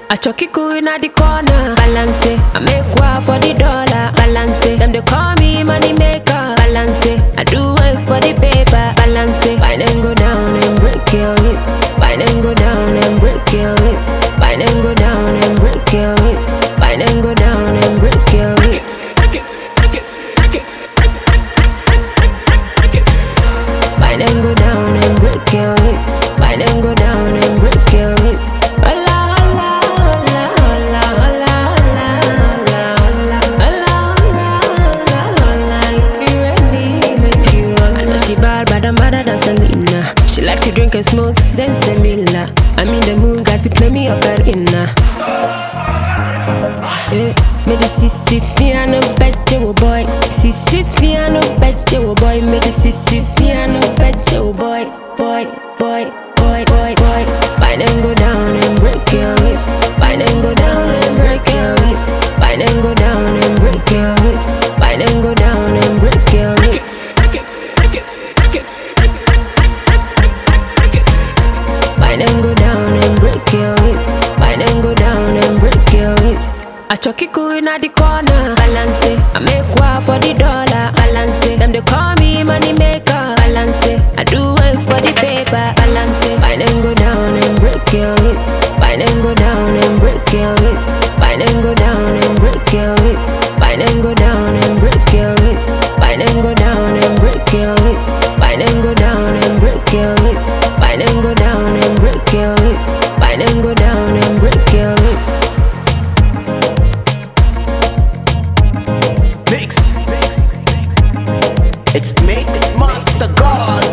I chuck it cool inna the corner. Balance it, I make war for the dollar. Balance it, them they call me money maker. Balance it, I do it for the paper. Balance it, wine and go down and break your wrist. Wine and go down and break your wrist. Wine and go down and break your wrist. Wine and go down and break your wrist. Wine and go down and break your wrist. Wine and go down and break your wrist. Hola, hola, hola, hola, hola, hola, hola, hola, hola, hola. If you ready, make you. I know she bad, but I'm better than Selena. She like to drink and smoke Sensimilla. I'm in the mood, guys, you play me ocarina. Me the sissy fiano betche wo boy. Sissy fiano betche wo boy. Me the sissy fiano betche wo boy. Boy, boy, boy, boy, boy. Wine and go down and break your wrist. Wine and go down and break your wrist. Wine and go down and break your wrist. Wine and go down and break your wrist. Wine and go down and break your wrist. Wine and go down and break your wrist. I chuck it cool inna the corner. Balance it, I make war for the dollar. Balance it, them they call me money maker. Balance it, I do it for the paper. Balance it, wine and go down and break your wrist. Wine and go down and break your wrist. Wine and go down and break your wrist. Wine and go down and break your wrist. Wine and go down and break your wrist. Wine and go down and break your wrist. Wine and go down and break your wrist. Wine and go down and break your wrist. It's Mix Master God.